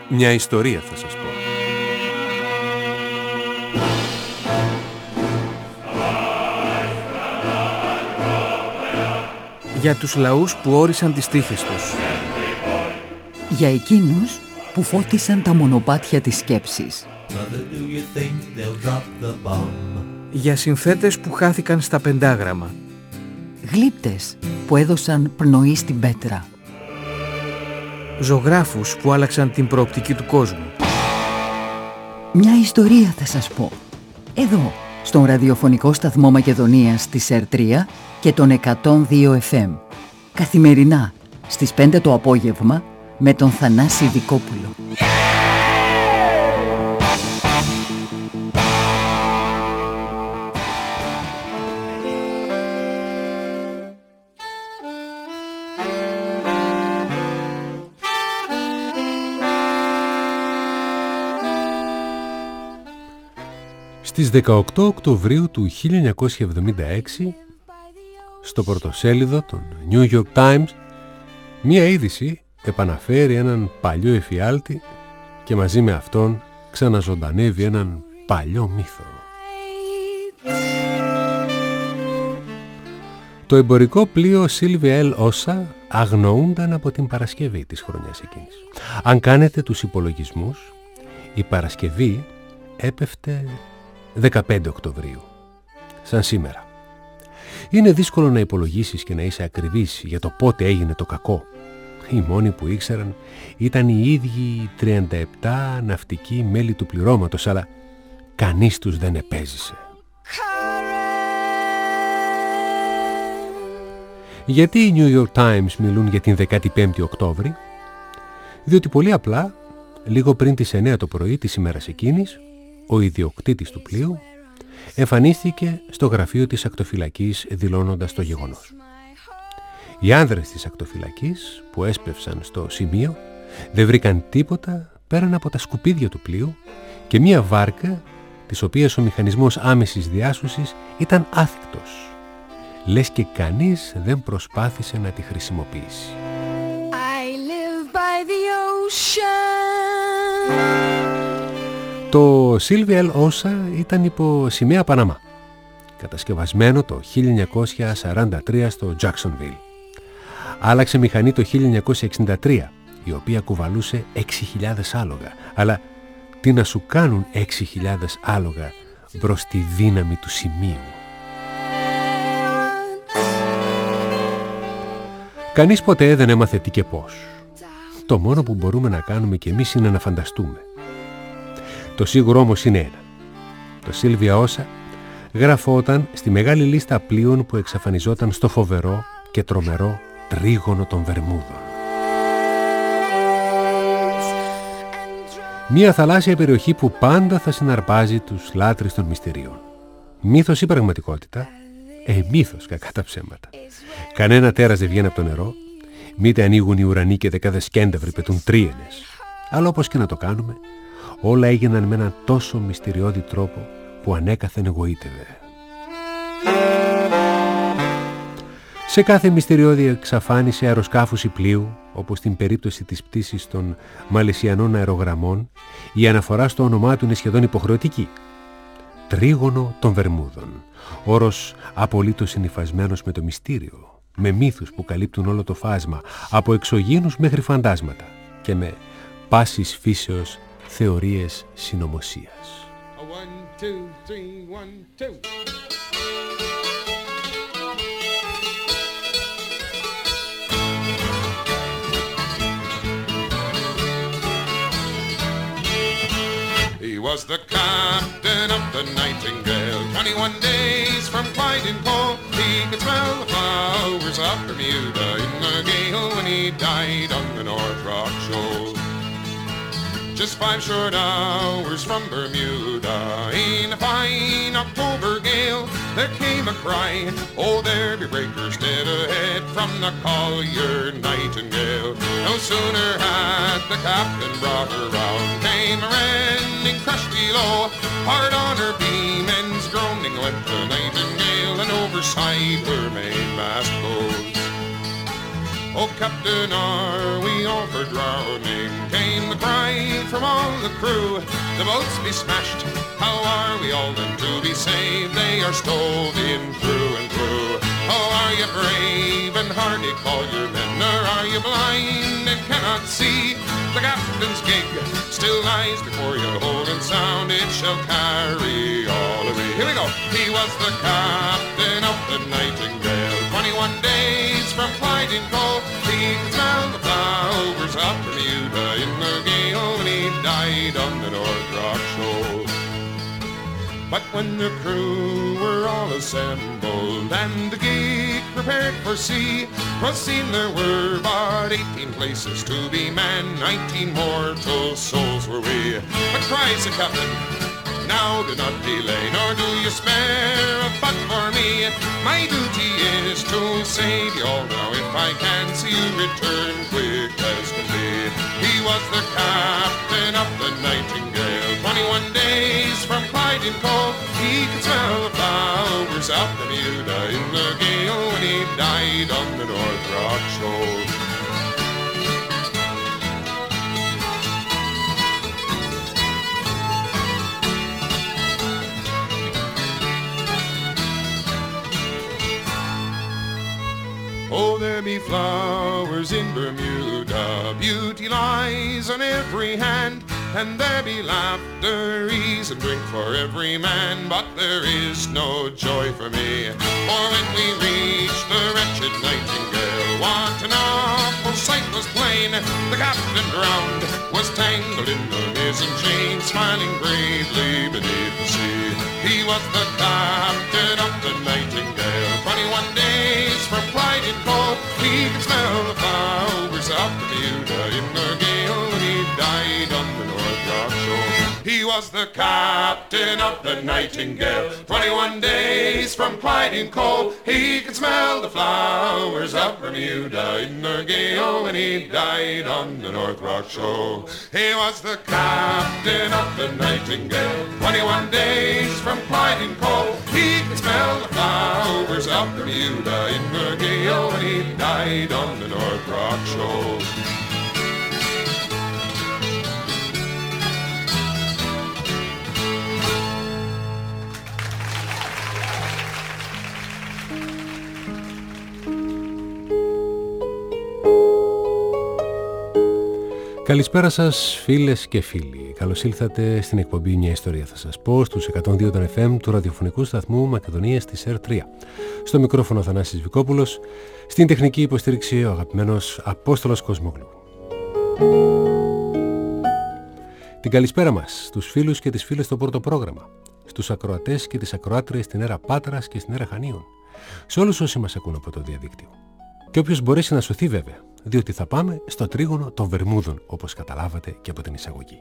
Μια ιστορία θα σας πω. Για τους λαούς που όρισαν τις τύχες τους. Για εκείνους που φώτισαν τα μονοπάτια της σκέψης. Για συνθέτες που χάθηκαν στα πεντάγραμμα. Γλύπτες που έδωσαν πνοή στην πέτρα. Ζωγράφους που άλλαξαν την προοπτική του κόσμου. Μια ιστορία θα σας πω. Εδώ, στον ραδιοφωνικό σταθμό Μακεδονίας της ΕΡΤΡΙΑ και τον 102 FM. Καθημερινά, στις 5 το απόγευμα, με τον Θανάση Δικόπουλο. Στις 18 Οκτωβρίου του 1976, στο πρωτοσέλιδο των New York Times, μία είδηση επαναφέρει έναν παλιό εφιάλτη και μαζί με αυτόν ξαναζωντανεύει έναν παλιό μύθο. Το εμπορικό πλοίο Sylvia L. Osa αγνοούνταν από την Παρασκευή της χρονιάς εκείνης. Αν κάνετε τους υπολογισμούς, η Παρασκευή έπεφτε 15 Οκτωβρίου, σαν σήμερα. Είναι δύσκολο να υπολογίσεις και να είσαι ακριβής για το πότε έγινε το κακό. Οι μόνοι που ήξεραν ήταν οι ίδιοι 37 ναυτικοί μέλη του πληρώματος, αλλά κανείς τους δεν επέζησε. Γιατί οι New York Times μιλούν για την 15η Οκτώβρη? Διότι πολύ απλά, λίγο πριν τις 9 το πρωί της ημέρας εκείνης, ο ιδιοκτήτης του πλοίου εμφανίστηκε στο γραφείο της ακτοφυλακής δηλώνοντας το γεγονός. Οι άνδρες της ακτοφυλακής που έσπευσαν στο σημείο δεν βρήκαν τίποτα πέραν από τα σκουπίδια του πλοίου και μία βάρκα της οποίας ο μηχανισμός άμεσης διάσωσης ήταν άθικτος. Λες και κανείς δεν προσπάθησε να τη χρησιμοποιήσει. I live by the ocean. Το Sylvia L. Osa ήταν υπό σημαία Παναμά, κατασκευασμένο το 1943 στο Jacksonville. Άλλαξε μηχανή το 1963, η οποία κουβαλούσε 6.000 άλογα. Αλλά τι να σου κάνουν 6.000 άλογα μπρος στη δύναμη του σημείου? Κανείς ποτέ δεν έμαθε τι και πώς. Το μόνο που μπορούμε να κάνουμε κι εμείς είναι να φανταστούμε. Το σίγουρο όμως είναι ένα. Το Sylvia Osa γραφόταν στη μεγάλη λίστα πλοίων που εξαφανιζόταν στο φοβερό και τρομερό τρίγωνο των Βερμούδων. Μια θαλάσσια περιοχή που πάντα θα συναρπάζει τους λάτρεις των μυστηρίων. Μύθος ή πραγματικότητα? Μύθος, κακά τα ψέματα. Κανένα τέρας δεν βγαίνει από το νερό, μήτε ανοίγουν οι ουρανοί και δεκάδες κένταυροι πετούν τρίενες. Αλλά όπως και να το κάνουμε, όλα έγιναν με έναν τόσο μυστηριώδη τρόπο που ανέκαθεν εγωίτευε. Σε κάθε μυστηριώδη εξαφάνιση αεροσκάφους ή πλοίου, όπως στην περίπτωση της πτήσης των Μαλαισιανών αερογραμμών, η αναφορά στο όνομά του είναι σχεδόν υποχρεωτική. Τρίγωνο των Βερμούδων. Όρος απολύτως συνυφασμένος με το μυστήριο, με μύθους που καλύπτουν όλο το φάσμα, από εξωγήινους μέχρι φαντάσματα και με πάσης φύσεως θεωρίες συνωμοσίας. 1, 2, 3, 1, 2. He was the captain of the Nightingale, 21 days from Clyde in Cole. He could smell the flowers of Bermuda in the gale when he died on the North Rock Shoal. Just 5 short hours from Bermuda, in a fine October gale, there came a cry, oh, there be breakers dead ahead from the collier Nightingale. No sooner had the captain brought her round, came a rending crash below, hard on her beam ends groaning left the Nightingale, and overside her mainmast goes. Oh, Captain, are we all for drowning? Came the cry hide from all the crew. The boats be smashed, how are we all then to be saved? They are stove in through and through. Oh, are you brave and hardy, call your men, or are you blind and cannot see? The captain's gig still lies before you, hold and sound, it shall carry all away. Here we go. He was the captain of the Nightingale, 21 days from Clyde in Cove. He could smell the flowers of Bermuda in the gale when he died on the North Rock Shoal. But when the crew were all assembled and the gig prepared for sea, 'twas seen there were but 18 places to be manned, 19 mortal souls were we. But cries the captain, now do not delay, nor do you spare a butt for me. My duty is to save you all now, if I can see you return quick as can be. He was the captain of the Nightingale, 21 days from Clyde in Cove. He could smell the flowers of Bermuda in the gale when he died on the North Rock Shoal. Oh, there be flowers in Bermuda, beauty lies on every hand, and there be laughter, ease, and drink for every man, but there is no joy for me. For when we reached the wretched Nightingale, what an awful sight was plain. The captain drowned, was tangled in the mizzen chain, smiling bravely beneath the sea. He was the captain of the Nightingale, 21 days from Clyde in Cove. He could smell the flowers of Bermuda in the gale when he died on the North Rock Shore. He was the captain of the Nightingale, 21 days from Clyde in Cove. He could smell the flowers of Bermuda in the gale when he died on the North Rock Shore. He was the captain of the Nightingale, 21 days from Clyde in Cove. He could smell the flowers of Bermuda in the gale when he died on the North Rock Shore. Καλησπέρα σας φίλες και φίλοι. Καλώς ήλθατε στην εκπομπή «Μια ιστορία θα σας πω» στους 102 των FM του ραδιοφωνικού σταθμού Μακεδονίας της ΕΡΤ3. Στο μικρόφωνο Θανάσης Βικόπουλος, στην τεχνική υποστήριξη ο αγαπημένος Απόστολος Κοσμόγλου. Την καλησπέρα μας στους φίλους και τις φίλες στο πρώτο πρόγραμμα, στους ακροατές και τις ακροάτριες στην αίρα Πάτρας και στην αίρα Χανίων, σε όλους όσοι μας ακούν από το διαδίκτυο. Και όποιος μπορέσει να σωθεί βέβαια, διότι θα πάμε στο τρίγωνο των Βερμούδων, όπως καταλάβατε και από την εισαγωγή.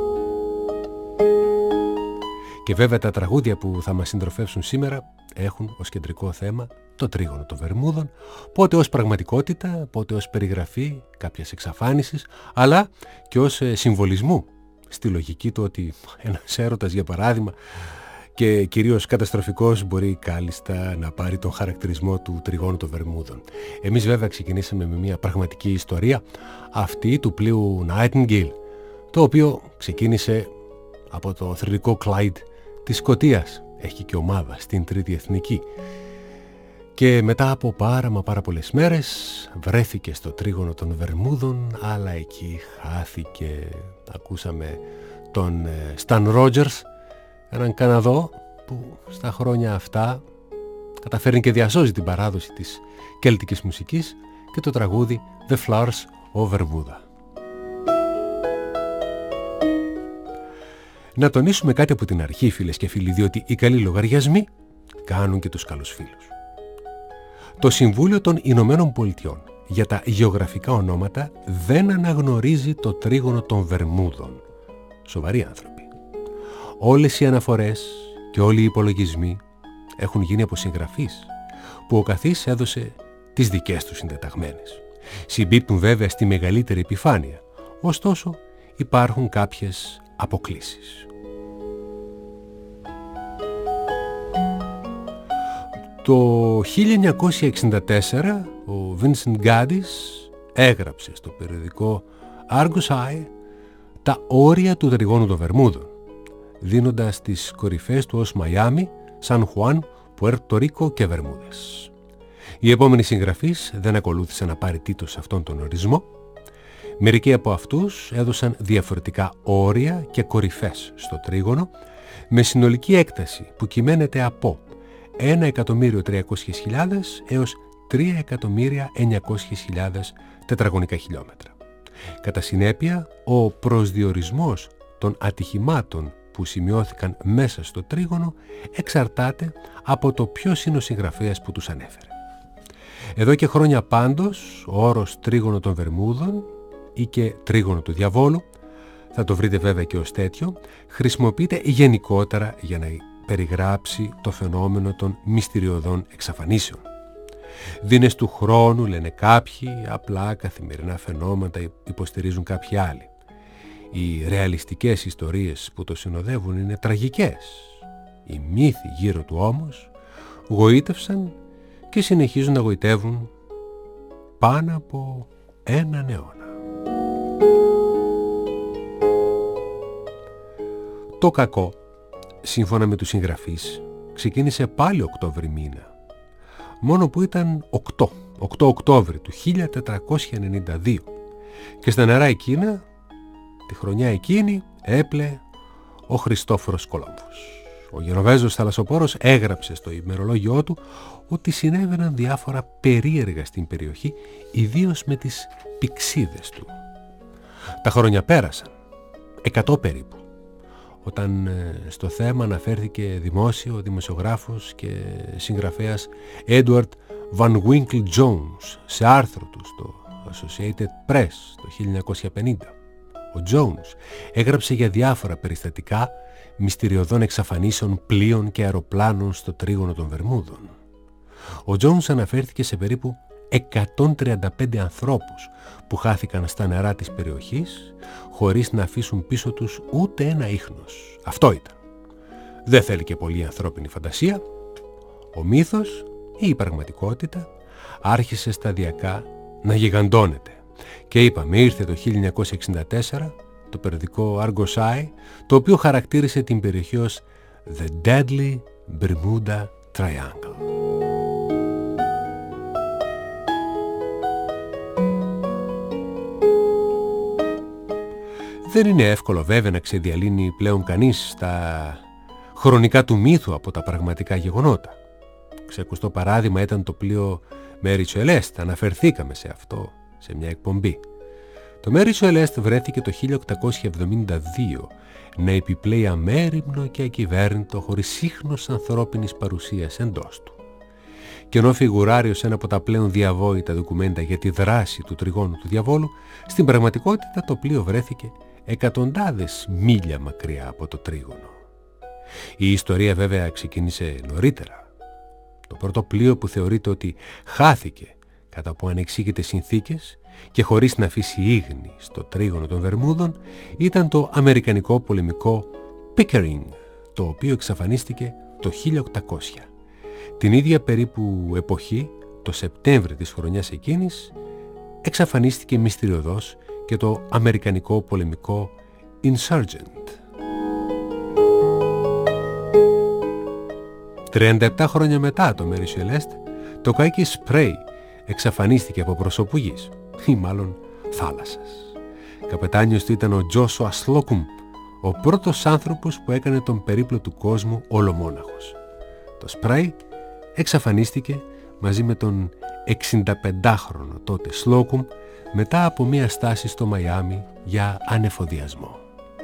Και βέβαια τα τραγούδια που θα μας συντροφεύσουν σήμερα έχουν ως κεντρικό θέμα το τρίγωνο των Βερμούδων, πότε ως πραγματικότητα, πότε ως περιγραφή κάποιας εξαφάνισης, αλλά και ως συμβολισμού στη λογική του ότι ένας έρωτας, για παράδειγμα, και κυρίως καταστροφικός, μπορεί κάλλιστα να πάρει τον χαρακτηρισμό του τριγώνου των Βερμούδων. Εμείς βέβαια ξεκινήσαμε με μια πραγματική ιστορία, αυτή του πλοίου Nightingale, το οποίο ξεκίνησε από το θρυλικό Clyde της Σκωτίας, έχει και ομάδα στην Τρίτη Εθνική, και μετά από πάρα πολλές μέρες βρέθηκε στο τρίγωνο των Βερμούδων, αλλά εκεί χάθηκε. Ακούσαμε τον Stan Rogers, έναν Καναδό που στα χρόνια αυτά καταφέρνει και διασώζει την παράδοση της κέλτικης μουσικής, και το τραγούδι The Flowers of Bermuda. Να τονίσουμε κάτι από την αρχή, φίλες και φίλοι, διότι οι καλοί λογαριασμοί κάνουν και τους καλούς φίλους. Το Συμβούλιο των Ηνωμένων Πολιτειών για τα γεωγραφικά ονόματα δεν αναγνωρίζει το τρίγωνο των Βερμούδων. Σοβαροί άνθρωποι. Όλες οι αναφορές και όλοι οι υπολογισμοί έχουν γίνει από συγγραφείς που ο καθής έδωσε τις δικές του συντεταγμένες. Συμπίπτουν βέβαια στη μεγαλύτερη επιφάνεια, ωστόσο υπάρχουν κάποιες αποκλίσεις. Το 1964 ο Vincent Gaddis έγραψε στο περιοδικό Argus Eye τα όρια του τριγώνου των Βερμούδων, δίνοντας τις κορυφές του ως Μαϊάμι, Σαν Χουάν, Πουέρτο Ρίκο και Βερμούδες. Οι επόμενοι συγγραφείς δεν ακολούθησαν απαραίτητος σε αυτόν τον ορισμό. Μερικοί από αυτούς έδωσαν διαφορετικά όρια και κορυφές στο τρίγωνο, με συνολική έκταση που κυμαίνεται από 1.300.000 έως 3.900.000 τετραγωνικά χιλιόμετρα. Κατά συνέπεια, ο προσδιορισμός των ατυχημάτων που σημειώθηκαν μέσα στο τρίγωνο εξαρτάται από το ποιος είναι ο συγγραφέας που τους ανέφερε. Εδώ και χρόνια πάντως, ο όρος τρίγωνο των Βερμούδων ή και τρίγωνο του διαβόλου, θα το βρείτε βέβαια και ως τέτοιο, χρησιμοποιείται γενικότερα για να περιγράψει το φαινόμενο των μυστηριωδών εξαφανίσεων. Δίνες του χρόνου, λένε κάποιοι, απλά καθημερινά φαινόματα υποστηρίζουν κάποιοι άλλοι. Οι ρεαλιστικές ιστορίες που το συνοδεύουν είναι τραγικές. Οι μύθοι γύρω του όμως γοήτευσαν και συνεχίζουν να γοητεύουν πάνω από έναν αιώνα. Το κακό, σύμφωνα με τους συγγραφείς, ξεκίνησε πάλι Οκτώβρη μήνα, μόνο που ήταν 8 Οκτώβρη του 1492 και στα νερά εκείνα, τη χρονιά εκείνη, έπλεε ο Χριστόφορος Κολόμβος. Ο Γενοβέζος θαλασσοπόρος έγραψε στο ημερολόγιό του ότι συνέβαιναν διάφορα περίεργα στην περιοχή, ιδίως με τις πυξίδες του. Τα χρόνια πέρασαν, 100 περίπου, όταν στο θέμα αναφέρθηκε ο δημοσιογράφος και συγγραφέας Edward Van Winkle Jones σε άρθρο του στο Associated Press το 1950. Ο Jones έγραψε για διάφορα περιστατικά μυστηριωδών εξαφανίσεων πλοίων και αεροπλάνων στο τρίγωνο των Βερμούδων. Ο Jones αναφέρθηκε σε περίπου 135 ανθρώπους που χάθηκαν στα νερά της περιοχής χωρίς να αφήσουν πίσω τους ούτε ένα ίχνος. Αυτό ήταν. Δεν θέλει και πολύ ανθρώπινη φαντασία. Ο μύθος ή η πραγματικότητα άρχισε σταδιακά να γιγαντώνεται. Και είπαμε, ήρθε το 1964 το περιοδικό Argos Eye, το οποίο χαρακτήρισε την περιοχή ως The Deadly Bermuda Triangle. Δεν είναι εύκολο βέβαια να ξεδιαλύνει πλέον κανείς τα χρονικά του μύθου από τα πραγματικά γεγονότα. Ξεκουστό παράδειγμα ήταν το πλοίο Mary Celeste, αναφερθήκαμε σε αυτό σε μια εκπομπή. Το Mary Celeste βρέθηκε το 1872 να επιπλέει αμέριμνο και ακυβέρνητο χωρίς ίχνος ανθρώπινης παρουσίας εντός του. Και ενώ φιγουράρει σε ένα από τα πλέον διαβόητα ντοκουμέντα για τη δράση του τριγώνου του διαβόλου, στην πραγματικότητα το πλοίο βρέθηκε εκατοντάδες μίλια μακριά από το τρίγωνο. Η ιστορία βέβαια ξεκίνησε νωρίτερα. Το πρώτο πλοίο που θεωρείται ότι χάθηκε κατά από ανεξήγητες συνθήκες και χωρίς να αφήσει ίγνη στο τρίγωνο των Βερμούδων ήταν το αμερικανικό πολεμικό Pickering, το οποίο εξαφανίστηκε το 1800. Την ίδια περίπου εποχή, το Σεπτέμβρη της χρονιάς εκείνης, εξαφανίστηκε μυστηριωδώς και το αμερικανικό πολεμικό Insurgent. 37 χρόνια μετά το Mary Celeste, το καίκι Spray εξαφανίστηκε από πρόσωπου γης, ή μάλλον θάλασσας. Καπετάνιος του ήταν ο Joshua Slocum, ο πρώτος άνθρωπος που έκανε τον περίπλο του κόσμου ολομόναχος. Το Spray εξαφανίστηκε μαζί με τον 65χρονο τότε Slocum μετά από μια στάση στο Μαϊάμι για ανεφοδιασμό.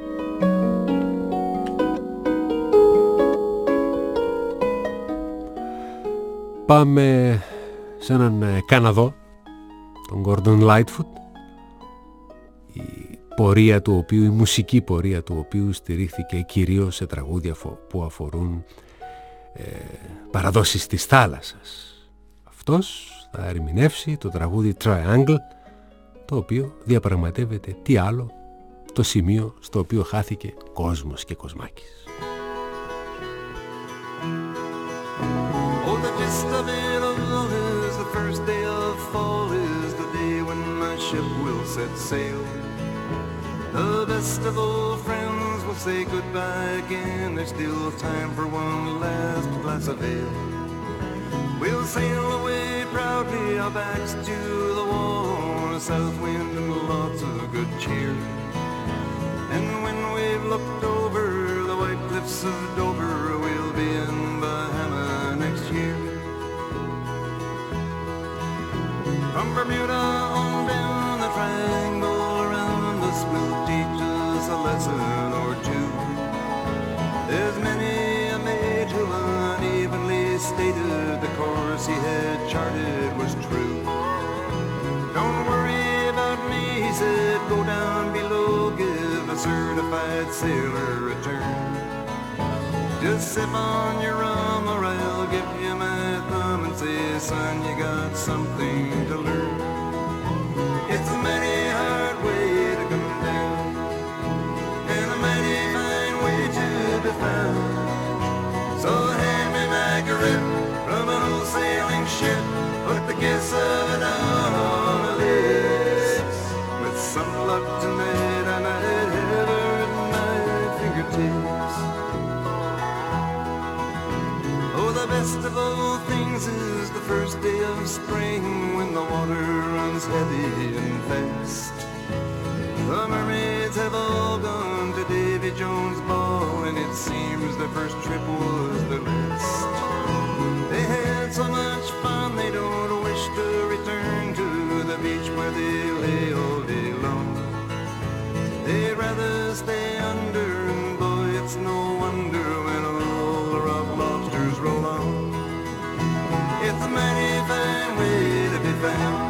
Πάμε σε έναν Καναδό, τον Gordon Lightfoot, η μουσική πορεία του οποίου στηρίχθηκε κυρίως σε τραγούδια που αφορούν παραδόσεις της θάλασσας. Αυτός θα ερμηνεύσει το τραγούδι Triangle, το οποίο διαπραγματεύεται τι άλλο το σημείο στο οποίο χάθηκε κόσμος και κοσμάκης. Oh, the gist of it all is the first day of fall is the day when my ship will set sail. The best of old friends will say goodbye again. There's still time for one last glass of ale. We'll sail away proudly, our backs to the wall, on a south wind and lots of good cheer. And when we've looked over the white cliffs of Dover, we'll be in Bahama next year. From Bermuda on down the triangle around us will teach us a lesson or two. There's many a mate who unevenly stated the course he had charted was true. Don't worry about me, he said, go down below, give a certified sailor a turn. Just sip on your rum or I'll give you my thumb and say, son, you got something to learn. It's a mighty hard way to come down, and a mighty fine way to be found. So hand me my grip from an old sailing ship, put the kiss of it on my lips. With some luck tonight I might have her at my fingertips. Oh, the best of all things is the first day of spring, when the water runs heavy and fast. The mermaids have all gone to Davy Jones' ball, and it seems their first trip was their last. They had so much fun they don't wish to return to the beach where they lay all day long. They'd rather stay under, and boy, it's no wonder when all the rock lobsters roll on. It's a mighty fine way to be found.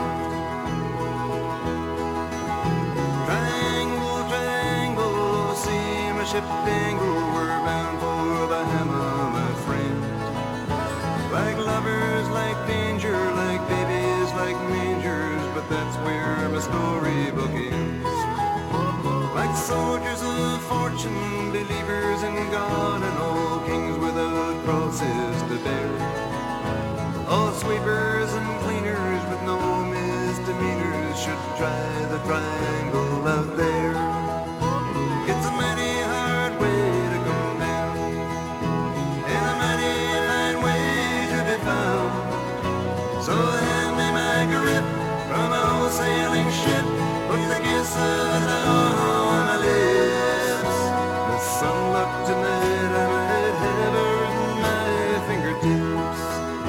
Triangle, triangle, see my ship dangle, we're bound for Bahama, my friend. Like lovers, like danger, like babies, like mangers, but that's where my storybook ends. Like soldiers of fortune, believers in God, and all kings without crosses to bear. All sweepers and cleaners with no misdemeanors should try the triangle out there. It's a mighty hard way to come down, and a mighty fine way to be found. So hand me my grip from an old sailing ship, put the kiss of it on my lips. With some luck tonight I might have her at my fingertips.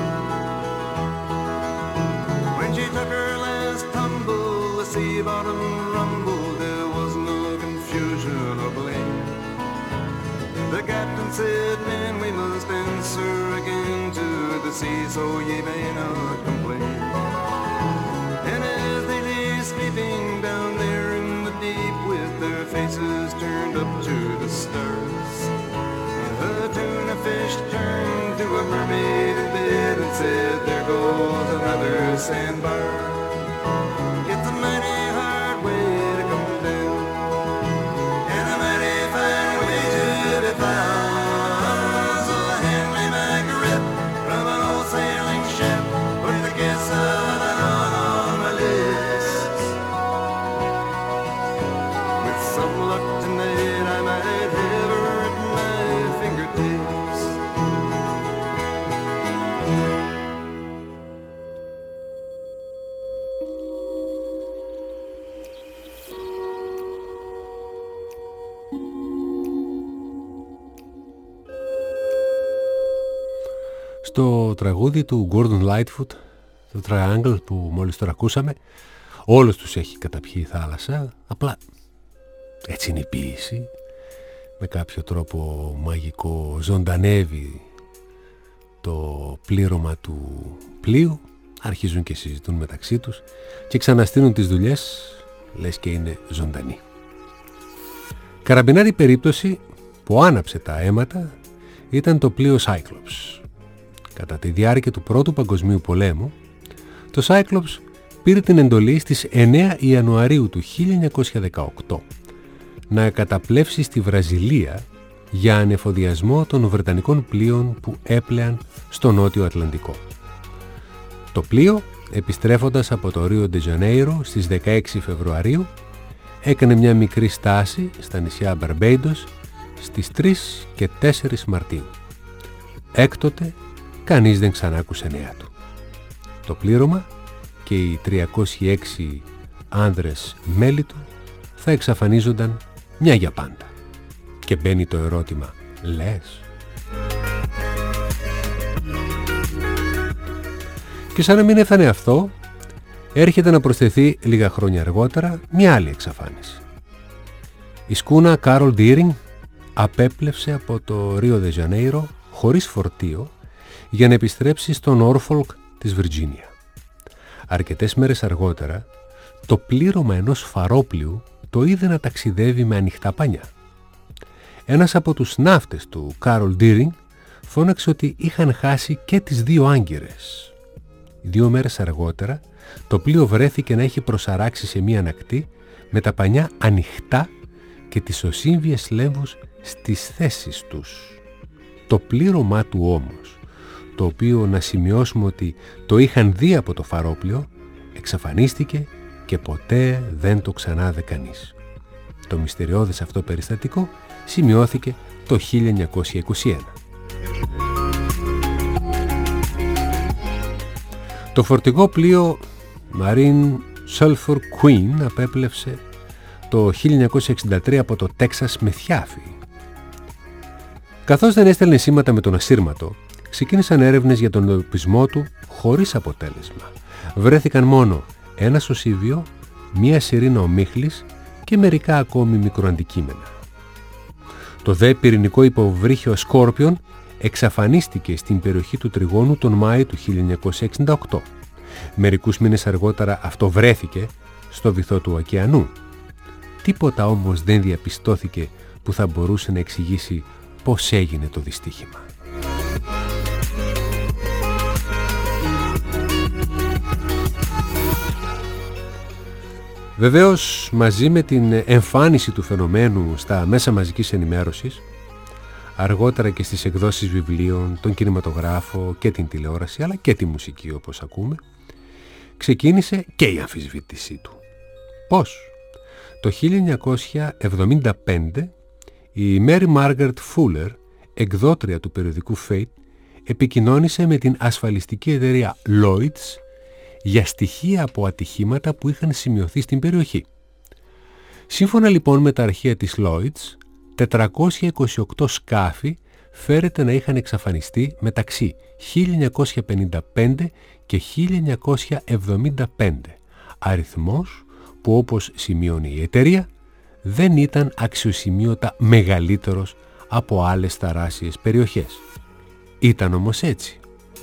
When she took her last tumble, the sea bottom rumbled, there was no confusion or blame. The captain said, men, we must answer again to the sea, so ye may not complain. And as they lay sleeping down there in the deep, with their faces turned up to the stars, the tuna fish turned to a mermaid in bed and said, there goes another sandbar. It's a mighty hard way to come down, and a mighty fine way to be found. So hand me my grip from an old sailing ship, put the kiss of it on my lips. With some luck tonight I might have her at my fingertips. Στο τραγούδι του Gordon Lightfoot, το Triangle που μόλις τώρα ακούσαμε, όλους τους έχει καταπιεί η θάλασσα, απλά έτσι είναι η ποίηση, με κάποιο τρόπο μαγικό ζωντανεύει το πλήρωμα του πλοίου, αρχίζουν και συζητούν μεταξύ τους και ξαναστείνουν τις δουλειές, λες και είναι ζωντανοί. Καραμπινάρη περίπτωση που άναψε τα αίματα ήταν το πλοίο Cyclops. Κατά τη διάρκεια του Πρώτου Παγκοσμίου Πολέμου, το Cyclops πήρε την εντολή στις 9 Ιανουαρίου του 1918 να καταπλεύσει στη Βραζιλία για ανεφοδιασμό των βρετανικών πλοίων που έπλεαν στο Νότιο Ατλαντικό. Το πλοίο, επιστρέφοντας από το Ρίο ντε Τζανέιρο στις 16 Φεβρουαρίου, έκανε μια μικρή στάση στα νησιά Μπαρμπέιντος στις 3 και 4 Μαρτίου. Έκτοτε κανείς δεν ξανάκουσε νέα του. Το πλήρωμα και οι 306 άνδρες μέλη του θα εξαφανίζονταν μια για πάντα. Και μπαίνει το ερώτημα, λες? Και σαν να μην έφτανε αυτό, έρχεται να προσθεθεί λίγα χρόνια αργότερα μια άλλη εξαφάνιση. Η σκούνα Carol Deering απέπλευσε από το Ρίο Δε Ζανέιρο χωρίς φορτίο για να επιστρέψει στο Νόρφολκ της Βιρτζίνια. Αρκετές μέρες αργότερα, το πλήρωμα ενός φαρόπλοιου το είδε να ταξιδεύει με ανοιχτά πανιά. Ένας από τους ναύτες του Carol Deering φώναξε ότι είχαν χάσει και τις 2 άγκυρες. 2 μέρες αργότερα, το πλοίο βρέθηκε να έχει προσαράξει σε μία ακτή με τα πανιά ανοιχτά και τις οσύμβιες λέμβους στις θέσεις τους. Το πλήρωμά του όμως, το οποίο να σημειώσουμε ότι το είχαν δει από το φαρόπλοιο, εξαφανίστηκε και ποτέ δεν το ξανάδε κανείς. Το μυστηριώδες αυτό περιστατικό σημειώθηκε το 1921. Το φορτηγό πλοίο Marine Sulphur Queen απέπλευσε το 1963 από το Τέξας με θιάφη. Καθώς δεν έστελνε σήματα με τον ασύρματο, ξεκίνησαν έρευνες για τον εντοπισμό του χωρίς αποτέλεσμα. Βρέθηκαν μόνο ένα σωσίβιο, μία σιρήνα ομίχλης και μερικά ακόμη μικροαντικείμενα. Το δε πυρηνικό υποβρύχιο Σκόρπιον εξαφανίστηκε στην περιοχή του Τριγώνου τον Μάη του 1968. Μερικούς μήνες αργότερα αυτό βρέθηκε στο βυθό του ωκεανού. Τίποτα όμως δεν διαπιστώθηκε που θα μπορούσε να εξηγήσει πώς έγινε το δυστύχημα. Βεβαίως, μαζί με την εμφάνιση του φαινομένου στα μέσα μαζικής ενημέρωσης, αργότερα και στις εκδόσεις βιβλίων, τον κινηματογράφο και την τηλεόραση, αλλά και τη μουσική όπως ακούμε, ξεκίνησε και η αμφισβήτησή του. Πώς? Το 1975 η Mary Margaret Fuller, εκδότρια του περιοδικού Fate, επικοινώνησε με την ασφαλιστική εταιρεία Lloyd's για στοιχεία από ατυχήματα που είχαν σημειωθεί στην περιοχή. Σύμφωνα λοιπόν με τα αρχεία της Lloyd's, 428 σκάφη φέρεται να είχαν εξαφανιστεί μεταξύ 1955 και 1975, αριθμός που όπως σημείωνε η εταιρεία δεν ήταν αξιοσημείωτα μεγαλύτερος από άλλες θαλάσσιες περιοχές. Ήταν όμως έτσι.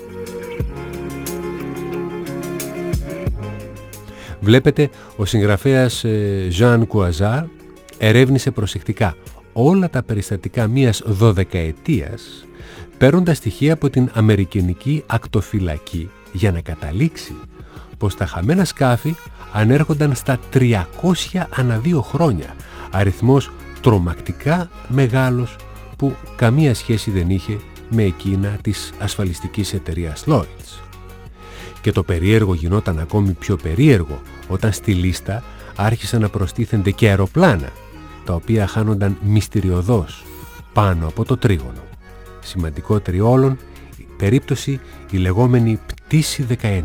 Βλέπετε, ο συγγραφέας Jean Κουαζάρ ερεύνησε προσεκτικά όλα τα περιστατικά μιας 12ετίας, παίρνοντας στοιχεία από την Αμερικανική ακτοφυλακή για να καταλήξει πως τα χαμένα σκάφη ανέρχονταν στα 300 ανά 2 χρόνια, αριθμός τρομακτικά μεγάλος που καμία σχέση δεν είχε με εκείνα της ασφαλιστικής εταιρείας Lloyd's. Και το περίεργο γινόταν ακόμη πιο περίεργο όταν στη λίστα άρχισαν να προστίθενται και αεροπλάνα, τα οποία χάνονταν μυστηριωδώς πάνω από το τρίγωνο. Σημαντικότερη όλων η περίπτωση η λεγόμενη πτήση 19.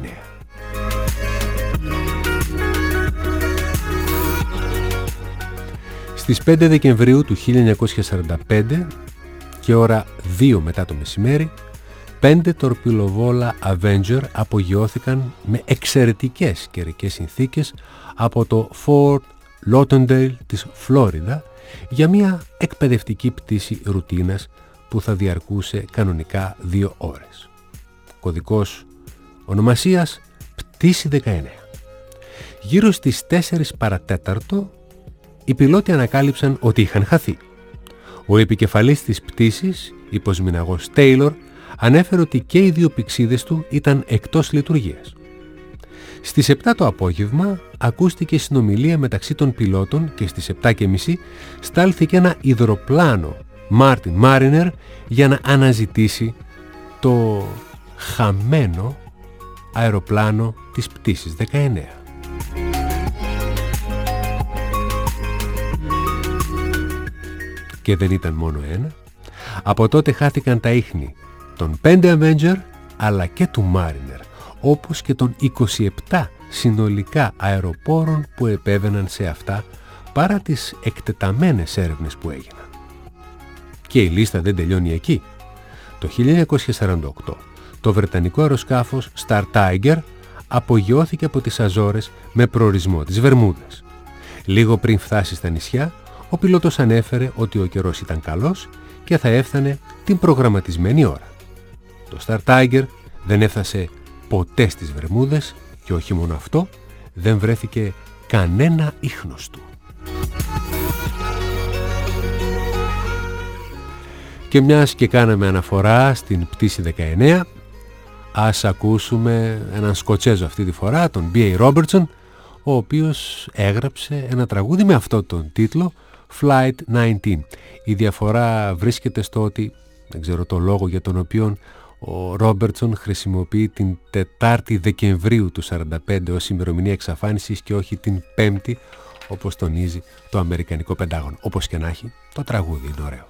Στις 5 Δεκεμβρίου του 1945 και ώρα 2 μετά το μεσημέρι, 5 τορπιλοβόλα Avenger απογειώθηκαν με εξαιρετικές καιρικές συνθήκες από το Fort Lauderdale της Φλόριδα για μια εκπαιδευτική πτήση ρουτίνας που θα διαρκούσε κανονικά 2 ώρες. Κωδικός ονομασίας πτήση 19. Γύρω στις 4 παρατέταρτο οι πιλότοι ανακάλυψαν ότι είχαν χαθεί. Ο επικεφαλής της πτήσης, υποσμηναγός Taylor, ανέφερε ότι και οι 2 πηξίδες του ήταν εκτός λειτουργίας. Στις 7 το απόγευμα ακούστηκε συνομιλία μεταξύ των πιλότων και στις 7:30 στάλθηκε ένα υδροπλάνο Martin Mariner για να αναζητήσει το χαμένο αεροπλάνο της πτήσης 19. και δεν ήταν μόνο ένα. Από τότε χάθηκαν τα ίχνη των 5 Avenger αλλά και του Mariner, όπως και των 27 συνολικά αεροπόρων που επέβαιναν σε αυτά παρά τις εκτεταμένες έρευνες που έγιναν. Και η λίστα δεν τελειώνει εκεί. Το 1948 το βρετανικό αεροσκάφος Star Tiger απογειώθηκε από τις Αζόρες με προορισμό τις Βερμούδες. Λίγο πριν φτάσει στα νησιά, ο πιλότος ανέφερε ότι ο καιρός ήταν καλός και θα έφτανε την προγραμματισμένη ώρα. Το Star Tiger δεν έφτασε ποτέ στις Βερμούδες και όχι μόνο αυτό, δεν βρέθηκε κανένα ίχνος του. Και μιας και κάναμε αναφορά στην πτήση 19, ας ακούσουμε έναν Σκοτσέζο αυτή τη φορά, τον B.A. Robertson, ο οποίος έγραψε ένα τραγούδι με αυτό τον τίτλο, Flight 19. Η διαφορά βρίσκεται στο ότι, δεν ξέρω το λόγο για τον οποίο ο Ρόμπερτσον χρησιμοποιεί την 4η Δεκεμβρίου του 1945 ως ημερομηνία εξαφάνισης και όχι την 5η, όπως τονίζει το Αμερικανικό Πεντάγωνο. Όπως και να έχει, το τραγούδι είναι ωραίο.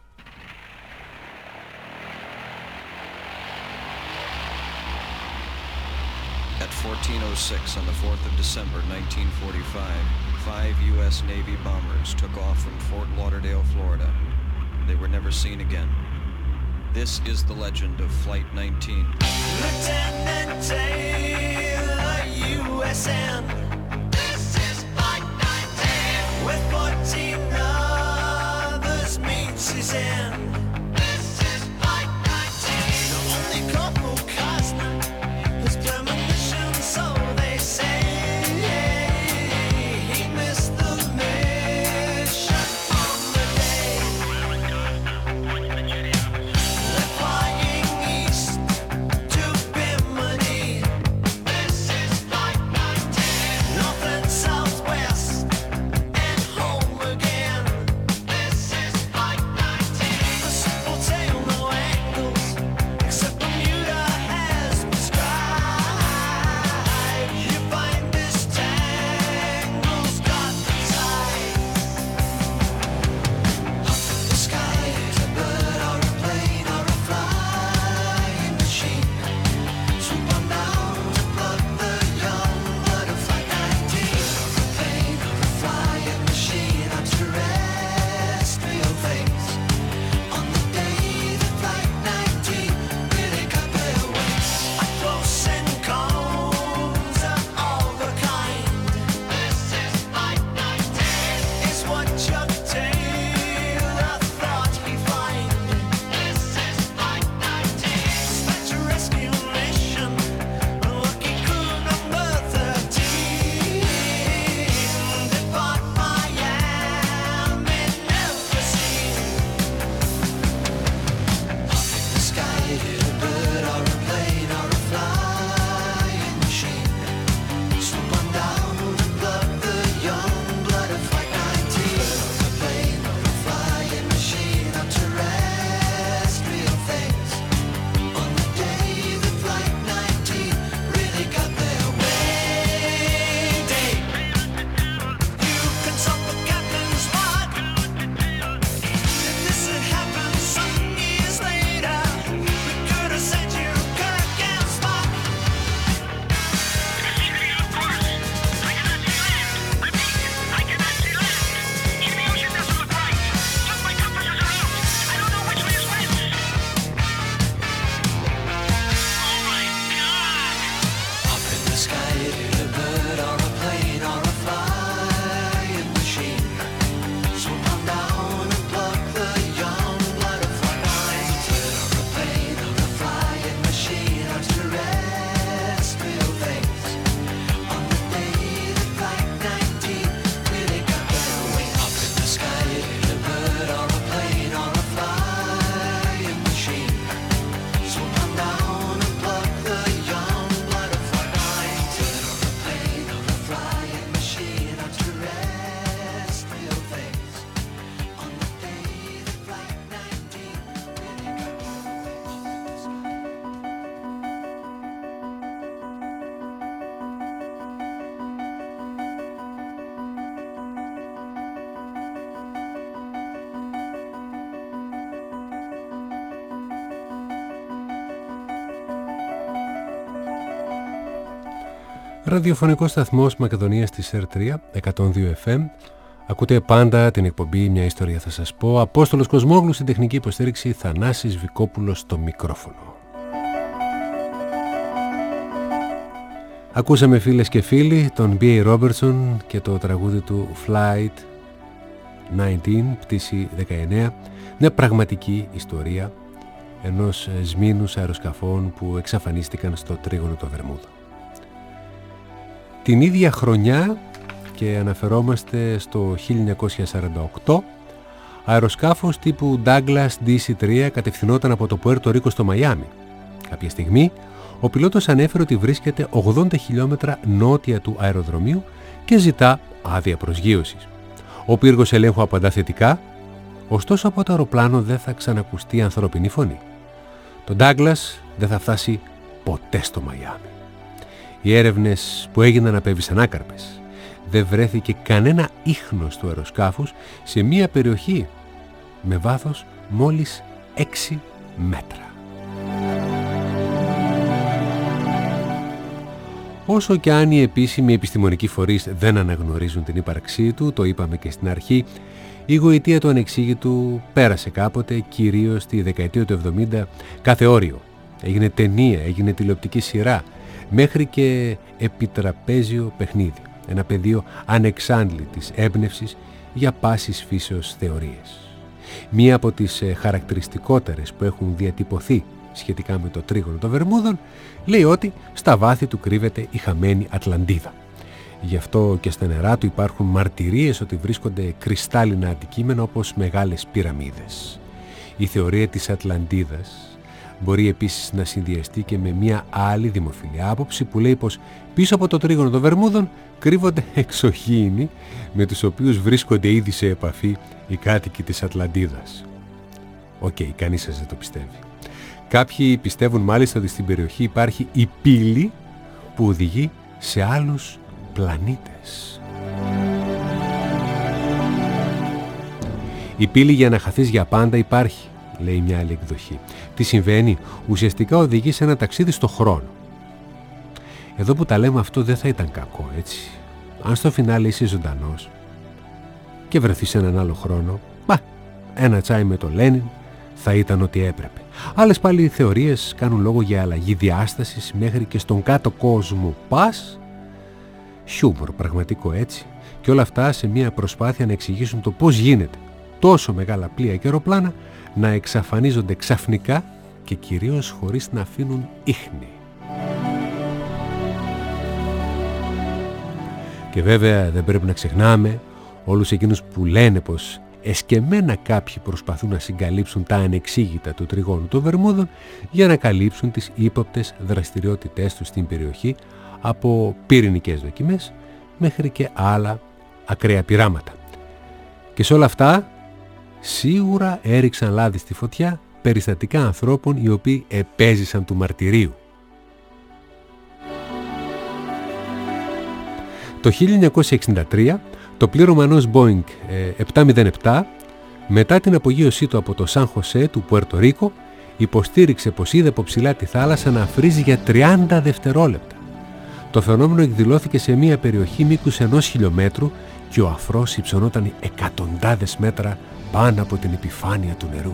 At 14:06 on the 4th of December 1945, 5 U.S. Navy bombers took off from Fort Lauderdale, Florida. They were never seen again. This is the legend of Flight 19. Lieutenant Taylor, USN. This is Flight 19. With 14 others meets his end. This is Flight 19. Only Corporal Cosner has premonition, so they say. He missed the mission on the day. They're flying east to Bimini. This is Flight 19. Ραδιοφωνικός σταθμός Μακεδονίας της ΕΡΤ3, 102 FM. Ακούτε πάντα την εκπομπή «Μια ιστορία θα σας πω». Απόστολος Κοσμόγλου στην τεχνική υποστήριξη, Θανάσης Βικόπουλος στο μικρόφωνο. Ακούσαμε, φίλες και φίλοι, τον B.A. Robertson και το τραγούδι του Flight 19, πτήση 19, μια πραγματική ιστορία ενός σμήνους αεροσκαφών που εξαφανίστηκαν στο τρίγωνο των Βερμούδων. Την ίδια χρονιά, και αναφερόμαστε στο 1948, αεροσκάφος τύπου Douglas DC-3 κατευθυνόταν από το Πουέρτο Ρίκο στο Μαϊάμι. Κάποια στιγμή, ο πιλότος ανέφερε ότι βρίσκεται 80 χιλιόμετρα νότια του αεροδρομίου και ζητά άδεια προσγείωσης. Ο πύργος ελέγχου απαντά θετικά, ωστόσο από το αεροπλάνο δεν θα ξανακουστεί ανθρώπινη φωνή. Το Douglas δεν θα φτάσει ποτέ στο Μαϊάμι. Οι έρευνες που έγιναν απέβησαν άκαρπες. Δεν βρέθηκε κανένα ίχνος του αεροσκάφους σε μια περιοχή με βάθος μόλις 6 μέτρα. Όσο και αν οι επίσημοι επιστημονικοί φορείς δεν αναγνωρίζουν την ύπαρξή του, το είπαμε και στην αρχή, η γοητεία του ανεξήγητου πέρασε κάποτε, κυρίως στη δεκαετία του 70, κάθε όριο. Έγινε ταινία, έγινε τηλεοπτική σειρά, μέχρι και επιτραπέζιο παιχνίδι. Ένα πεδίο ανεξάντλητης έμπνευσης για πάσης φύσεως θεωρίες. Μία από τις χαρακτηριστικότερες που έχουν διατυπωθεί σχετικά με το τρίγωνο των Βερμούδων λέει ότι στα βάθη του κρύβεται η χαμένη Ατλαντίδα. Γι' αυτό και στα νερά του υπάρχουν μαρτυρίες ότι βρίσκονται κρυστάλλινα αντικείμενα όπως μεγάλες πυραμίδες. Η θεωρία της Ατλαντίδας μπορεί επίσης να συνδυαστεί και με μια άλλη δημοφιλή άποψη που λέει πως πίσω από το τρίγωνο των Βερμούδων κρύβονται εξωγήινοι με τους οποίους βρίσκονται ήδη σε επαφή οι κάτοικοι της Ατλαντίδας. Κανείς σας δεν το πιστεύει. Κάποιοι πιστεύουν μάλιστα ότι στην περιοχή υπάρχει η πύλη που οδηγεί σε άλλους πλανήτες. Η πύλη για να χαθείς για πάντα υπάρχει, λέει μια άλλη εκδοχή. Τι συμβαίνει? Ουσιαστικά οδηγεί σε ένα ταξίδι στο χρόνο. Εδώ που τα λέμε αυτό δεν θα ήταν κακό, έτσι. Αν στο φινάλε είσαι ζωντανός και βρεθείς σε έναν άλλο χρόνο, ένα τσάι με τον Λένιν θα ήταν ό,τι έπρεπε. Άλλες πάλι θεωρίες κάνουν λόγο για αλλαγή διάστασης μέχρι και στον κάτω κόσμο. Πας, χιούμορ πραγματικό, έτσι. Και όλα αυτά σε μια προσπάθεια να εξηγήσουν το πώς γίνεται τόσο μεγάλα πλοία και αεροπλάνα να εξαφανίζονται ξαφνικά και κυρίως χωρίς να αφήνουν ίχνη. Και βέβαια δεν πρέπει να ξεχνάμε όλους εκείνους που λένε πως εσκεμμένα κάποιοι προσπαθούν να συγκαλύψουν τα ανεξήγητα του τριγώνου των Βερμούδων για να καλύψουν τις ύποπτες δραστηριότητές τους στην περιοχή, από πυρηνικές δοκιμές μέχρι και άλλα ακραία πειράματα. Και σε όλα αυτά σίγουρα έριξαν λάδι στη φωτιά περιστατικά ανθρώπων οι οποίοι επέζησαν του μαρτυρίου. Το 1963 το πλήρωμα ενός Boeing 707 μετά την απογείωσή του από το Σαν Χωσέ του Πουέρτο Ρίκο υποστήριξε πως είδε από ψηλά τη θάλασσα να φρίζει για 30 δευτερόλεπτα. Το φαινόμενο εκδηλώθηκε σε μια περιοχή μήκους 1 χιλιόμετρου και ο αφρός υψωνόταν εκατοντάδες μέτρα πάνω από την επιφάνεια του νερού.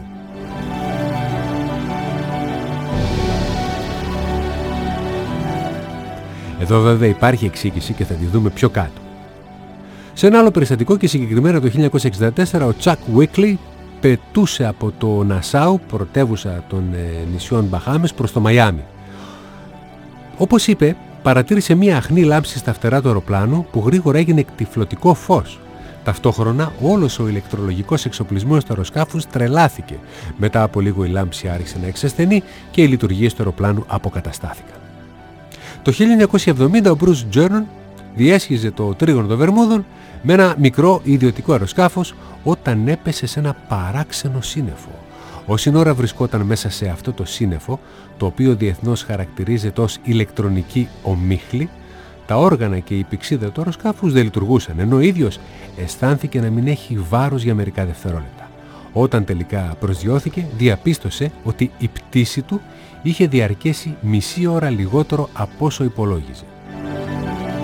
Εδώ βέβαια υπάρχει εξήγηση και θα τη δούμε πιο κάτω. Σε ένα άλλο περιστατικό και συγκεκριμένα το 1964 ο Τσακ Βίκλι πετούσε από το Νασάου, πρωτεύουσα των νησιών Μπαχάμες, προς το Μαϊάμι. Όπως είπε, παρατήρησε μία αχνή λάμψη στα φτερά του αεροπλάνου που γρήγορα έγινε τυφλωτικό φως. Ταυτόχρονα όλος ο ηλεκτρολογικός εξοπλισμός του αεροσκάφους τρελάθηκε. Μετά από λίγο η λάμψη άρχισε να εξασθενεί και οι λειτουργίες του αεροπλάνου αποκαταστάθηκαν. Το 1970 ο Μπρους Τζέρνον διέσχιζε το τρίγωνο των Βερμούδων με ένα μικρό ιδιωτικό αεροσκάφος όταν έπεσε σε ένα παράξενο σύννεφο. Όση ώρα βρισκόταν μέσα σε αυτό το σύννεφο, το οποίο διεθνώς χαρακτηρίζεται ως ηλεκτρονική ομίχλη, τα όργανα και η πηξίδα του αεροσκάφους δεν λειτουργούσαν, ενώ ο ίδιος αισθάνθηκε να μην έχει βάρος για μερικά δευτερόλεπτα. Όταν τελικά προσγειώθηκε, διαπίστωσε ότι η πτήση του είχε διαρκέσει μισή ώρα λιγότερο από όσο υπολόγιζε.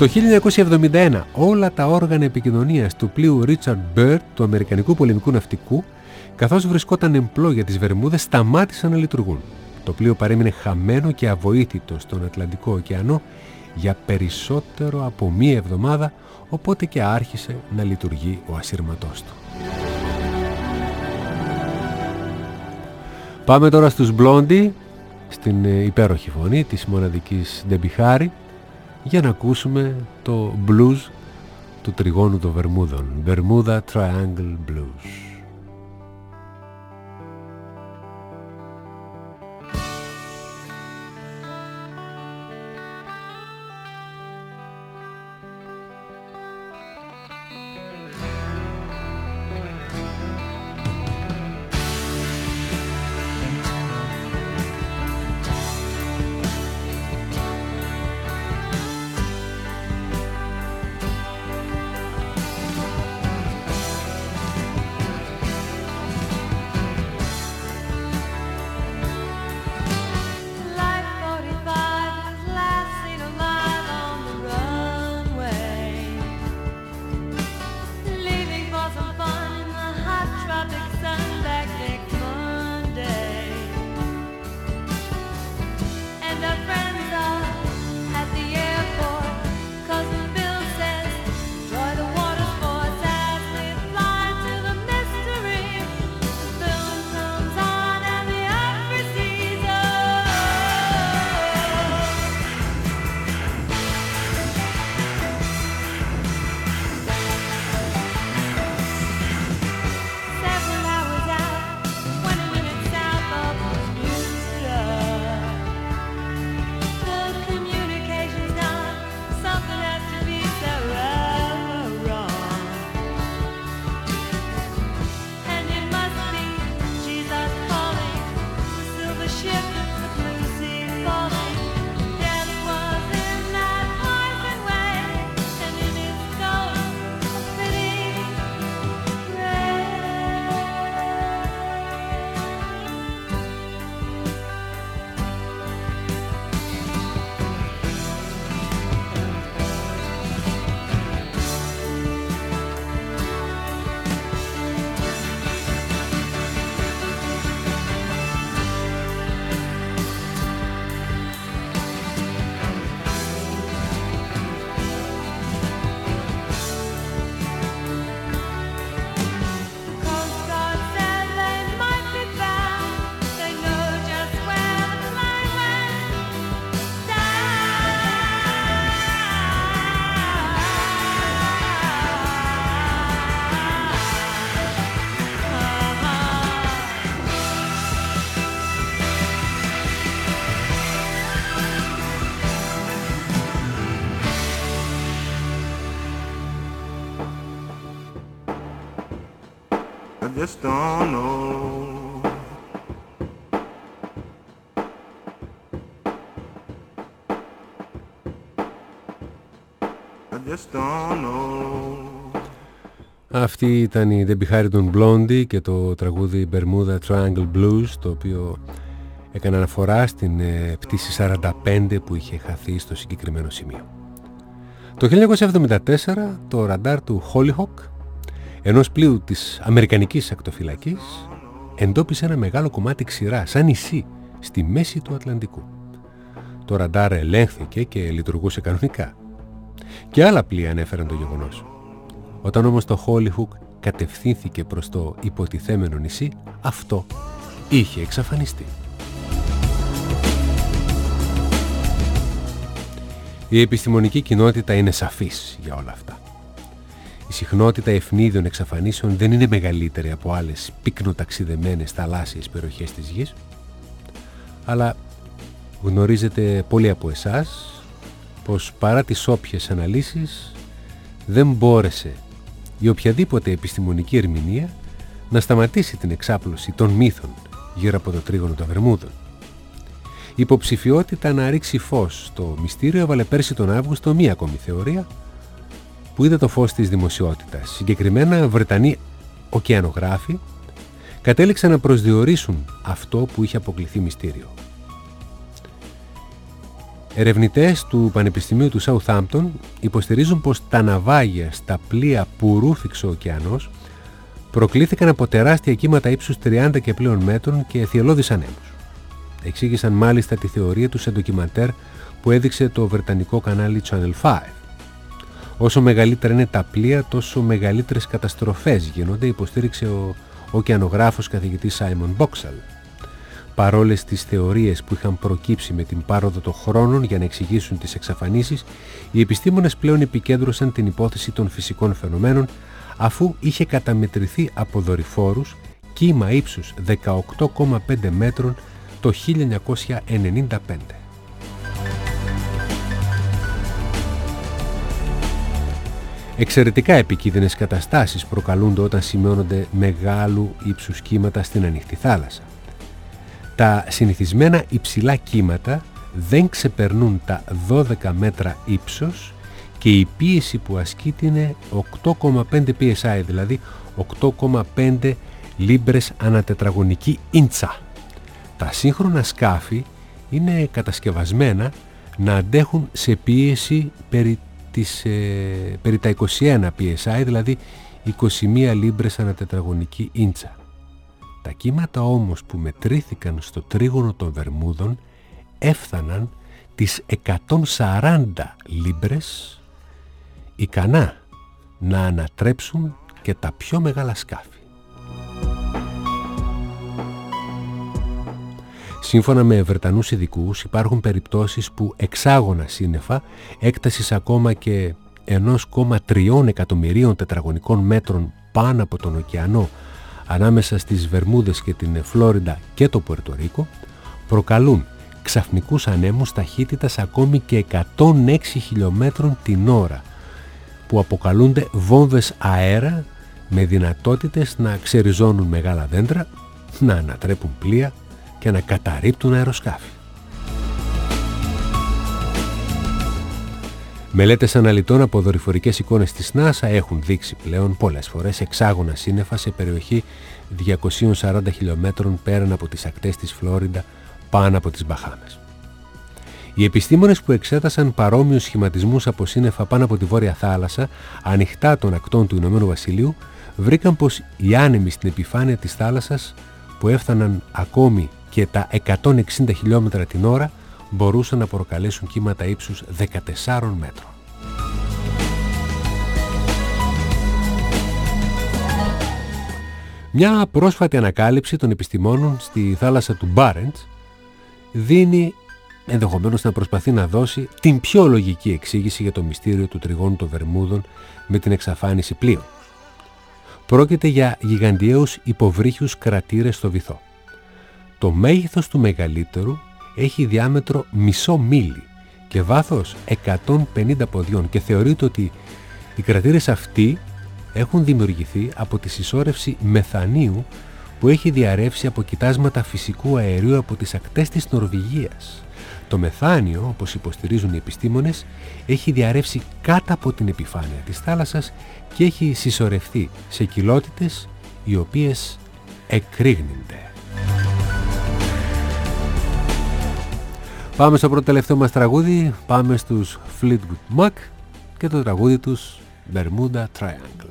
Το 1971 όλα τα όργανα επικοινωνίας του πλοίου Richard Byrd του Αμερικανικού πολεμικού ναυτικού, καθώς βρισκόταν εμπλό για τις Βερμούδες, σταμάτησαν να λειτουργούν. Το πλοίο παρέμεινε χαμένο και αβοήθητο στον Ατλαντικό ωκεανό για περισσότερο από μία εβδομάδα, οπότε και άρχισε να λειτουργεί ο ασύρματός του. Πάμε τώρα στους Blondie, στην υπέροχη φωνή της μοναδικής Debbie Harry, για να ακούσουμε το blues του τριγώνου των Βερμούδων, Bermuda Triangle Blues. Just don't know. I just don't know. Αυτή ήταν η Debbie Harry των Blondie και το τραγούδι Bermuda Triangle Blues, το οποίο έκανε αναφορά στην πτήση 45 που είχε χαθεί στο συγκεκριμένο σημείο. Το 1974 το ραντάρ του Hollyhock, ενός πλοίου της Αμερικανικής ακτοφυλακής, εντόπισε ένα μεγάλο κομμάτι ξηρά, σαν νησί, στη μέση του Ατλαντικού. Το ραντάρ ελέγχθηκε και λειτουργούσε κανονικά. Και άλλα πλοία ανέφεραν το γεγονός. Όταν όμως το Hollyhock κατευθύνθηκε προς το υποτιθέμενο νησί, αυτό είχε εξαφανιστεί. Η επιστημονική κοινότητα είναι σαφής για όλα αυτά. Η συχνότητα ευνίδιων εξαφανίσεων δεν είναι μεγαλύτερη από άλλες πυκνοταξιδεμένες θαλάσσιες περιοχές της γης, αλλά γνωρίζετε πολλοί από εσάς πως παρά τις όποιες αναλύσεις δεν μπόρεσε η οποιαδήποτε επιστημονική ερμηνεία να σταματήσει την εξάπλωση των μύθων γύρω από το τρίγωνο των Βερμούδων. Η υποψηφιότητα να ρίξει φως στο μυστήριο έβαλε πέρσι τον Αύγουστο μία ακόμη θεωρία που είδε το φως της δημοσιότητας. Συγκεκριμένα, Βρετανοί ωκεανογράφοι κατέληξαν να προσδιορίσουν αυτό που είχε αποκλειθεί μυστήριο. Ερευνητές του Πανεπιστημίου του Southampton υποστηρίζουν πως τα ναυάγια στα πλοία που ρούφηξε ο ωκεανός προκλήθηκαν από τεράστια κύματα ύψους 30 και πλέον μέτρων και θυελλώδεις ανέμους. Εξήγησαν μάλιστα τη θεωρία του σε ντοκιμαντέρ που έδειξε το βρετανικό κανάλι Channel 5. Όσο μεγαλύτερα είναι τα πλοία, τόσο μεγαλύτερες καταστροφές γίνονται, υποστήριξε ο ωκεανογράφος καθηγητής Σάιμον Μπόξαλ. Παρόλες τις θεωρίες που είχαν προκύψει με την πάροδο των χρόνων για να εξηγήσουν τις εξαφανίσεις, οι επιστήμονες πλέον επικέντρωσαν την υπόθεση των φυσικών φαινομένων, αφού είχε καταμετρηθεί από δορυφόρους κύμα ύψους 18,5 μέτρων το 1995. Εξαιρετικά επικίνδυνες καταστάσεις προκαλούνται όταν σημειώνονται μεγάλου ύψους κύματα στην ανοιχτή θάλασσα. Τα συνηθισμένα υψηλά κύματα δεν ξεπερνούν τα 12 μέτρα ύψος και η πίεση που ασκείται είναι 8,5 psi, δηλαδή 8,5 λίμπρες ανά τετραγωνική ίντσα. Τα σύγχρονα σκάφη είναι κατασκευασμένα να αντέχουν σε πίεση περί τα 21 psi, δηλαδή 21 λίμπρες ανά τετραγωνική ίντσα. Τα κύματα όμως που μετρήθηκαν στο τρίγωνο των Βερμούδων έφταναν τις 140 λίμπρες, ικανά να ανατρέψουν και τα πιο μεγάλα σκάφη. Σύμφωνα με Βρετανούς ειδικούς, υπάρχουν περιπτώσεις που εξάγωνα σύννεφα έκτασης ακόμα και 1,3 εκατομμυρίων τετραγωνικών μέτρων πάνω από τον ωκεανό ανάμεσα στις Βερμούδες και την Φλόριντα και το Πουερτο-Ρίκο προκαλούν ξαφνικούς ανέμους ταχύτητας ακόμη και 106 χιλιόμετρων την ώρα, που αποκαλούνται βόμβες αέρα με δυνατότητες να ξεριζώνουν μεγάλα δέντρα, να ανατρέπουν πλοία και να καταρρίπτουν αεροσκάφη. Μελέτες αναλυτών από δορυφορικές εικόνες της NASA έχουν δείξει πλέον πολλές φορές εξάγωνα σύννεφα σε περιοχή 240 χιλιόμετρων πέραν από τις ακτές της Φλόριντα, πάνω από τις Μπαχάμες. Οι επιστήμονες που εξέτασαν παρόμοιους σχηματισμούς από σύννεφα πάνω από τη Βόρεια Θάλασσα, ανοιχτά των ακτών του Ηνωμένου Βασιλείου, βρήκαν πως οι άνεμοι στην επιφάνεια της θάλασσας, που έφταναν ακόμη και τα 160 χιλιόμετρα την ώρα, μπορούσαν να προκαλέσουν κύματα ύψους 14 μέτρων. Μια πρόσφατη ανακάλυψη των επιστημόνων στη θάλασσα του Μπάρεντς δίνει, ενδεχομένως να προσπαθεί να δώσει, την πιο λογική εξήγηση για το μυστήριο του τριγώνου των Βερμούδων με την εξαφάνιση πλοίων. Πρόκειται για γιγαντιαίους υποβρύχιους κρατήρες στο βυθό. Το μέγεθος του μεγαλύτερου έχει διάμετρο μισό μίλι και βάθος 150 ποδιών και θεωρείται ότι οι κρατήρες αυτοί έχουν δημιουργηθεί από τη συσσόρευση μεθανίου που έχει διαρρεύσει από κοιτάσματα φυσικού αερίου από τις ακτές της Νορβηγίας. Το μεθάνιο, όπως υποστηρίζουν οι επιστήμονες, έχει διαρρεύσει κάτω από την επιφάνεια της θάλασσας και έχει συσσωρευτεί σε κοιλότητες οι οποίες εκρήγνυνται. Πάμε στο πρώτο τελευταίο μας τραγούδι, πάμε στους Fleetwood Mac και το τραγούδι τους Bermuda Triangle.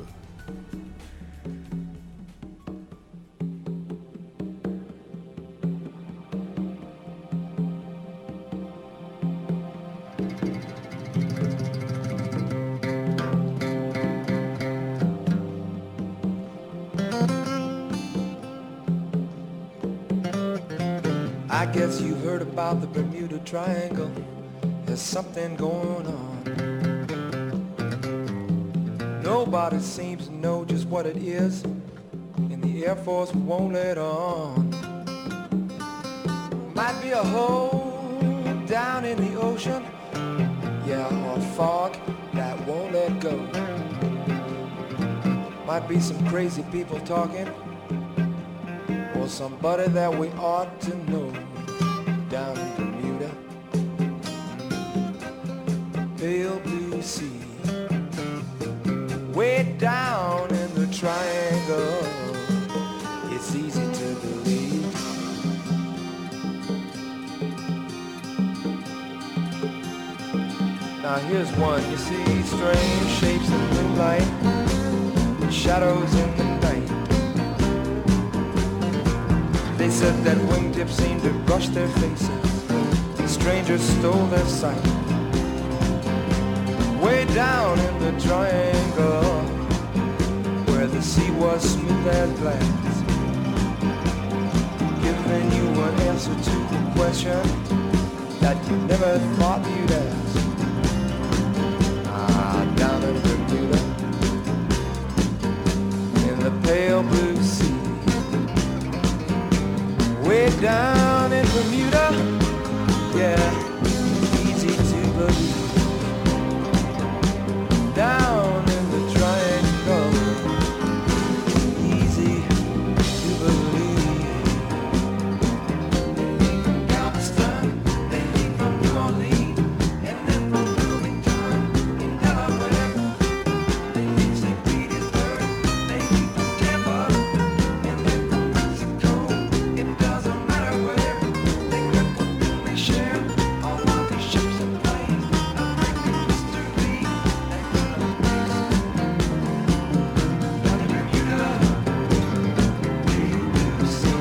I guess you've heard about the Bermuda Triangle. There's something going on. Nobody seems to know just what it is, and the Air Force won't let on. Might be a hole down in the ocean, yeah, or fog that won't let go. Might be some crazy people talking, or somebody that we ought to know. Down in Bermuda, pale blue sea, way down in the triangle, it's easy to believe. Now here's one, you see strange shapes in moonlight, shadows in the night. They said that wingtips seemed to brush their faces, strangers stole their sight. Way down in the triangle, where the sea was smooth as glass, giving you an answer to a question that you never thought you'd ask. Down in Bermuda, in the pale blue sea. Way down in Bermuda, yeah, easy to believe. Down in the triangle, easy to believe. Galveston, they leave from New Orleans, and then from Bloomington in Delaware. They leave St. Petersburg, they leave from Tampa, and then from Mexico. It doesn't matter where they go, they share all of these ships and planes. A freaking mystery. Down in Bermuda, you see.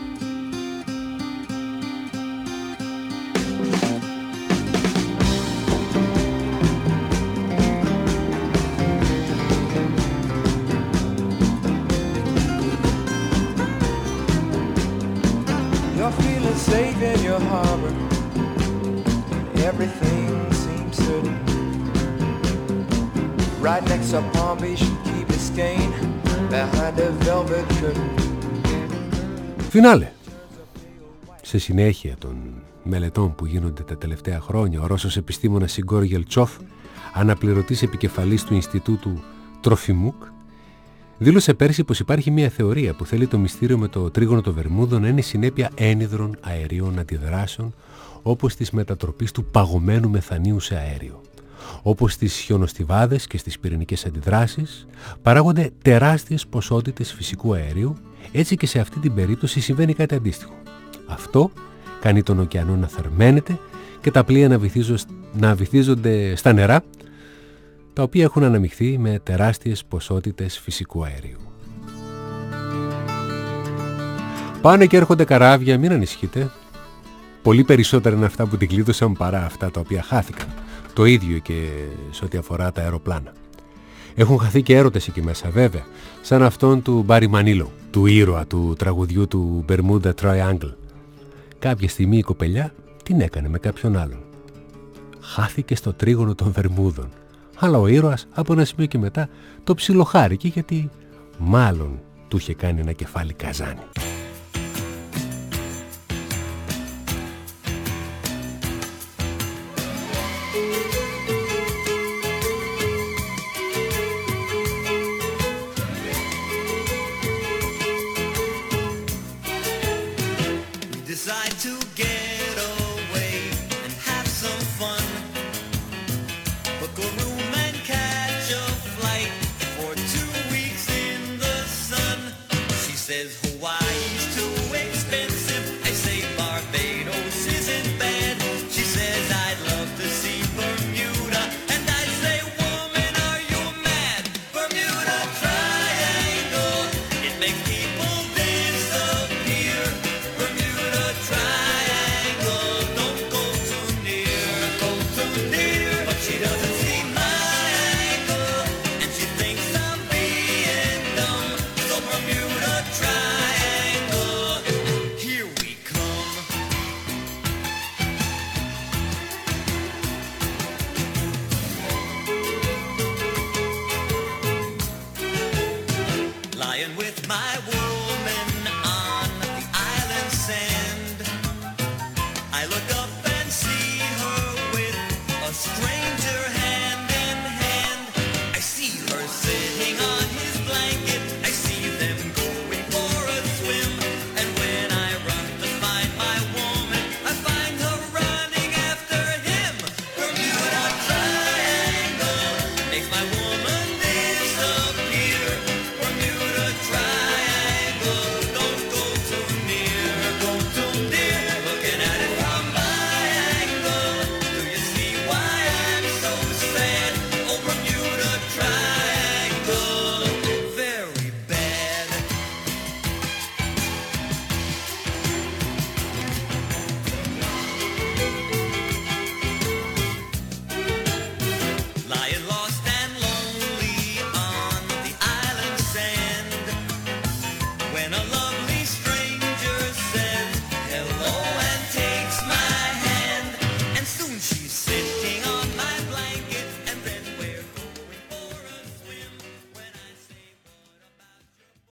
You're feeling safe in your harbor, and everything seems certain. Right next to Palm Beach, Key Biscayne, behind a velvet curtain. Φινάλε. Σε συνέχεια των μελετών που γίνονται τα τελευταία χρόνια, ο Ρώσος επιστήμονας Ιγκόρ Γελτσόφ, αναπληρωτής επικεφαλής του Ινστιτούτου Τροφιμούκ, δήλωσε πέρσι πως υπάρχει μια θεωρία που θέλει το μυστήριο με το τρίγωνο των Βερμούδων να είναι συνέπεια ένυδρων αερίων αντιδράσεων, όπως της μετατροπής του παγωμένου μεθανίου σε αέριο. Όπως στις χιονοστιβάδες και στις πυρηνικές αντιδράσεις παράγονται τεράστιες ποσότητες φυσικού αερίου, έτσι και σε αυτή την περίπτωση συμβαίνει κάτι αντίστοιχο. Αυτό κάνει τον ωκεανό να θερμαίνεται και τα πλοία να βυθίζονται στα νερά, τα οποία έχουν αναμειχθεί με τεράστιες ποσότητες φυσικού αερίου. Πάνε και έρχονται καράβια, μην ανησυχείτε. Πολύ περισσότερα είναι αυτά που την κλείδωσαν παρά αυτά τα οποία χάθηκαν. Το ίδιο και σε ό,τι αφορά τα αεροπλάνα. Έχουν χαθεί και έρωτες εκεί μέσα, βέβαια, σαν αυτόν του Μπάρι Μανίλο, του ήρωα του τραγουδιού του Bermuda Triangle. Κάποια στιγμή η κοπελιά την έκανε με κάποιον άλλον. Χάθηκε στο τρίγωνο των Βερμούδων. Αλλά ο ήρωας από ένα σημείο και μετά το ψιλοχάρηκε, γιατί μάλλον του είχε κάνει ένα κεφάλι καζάνι.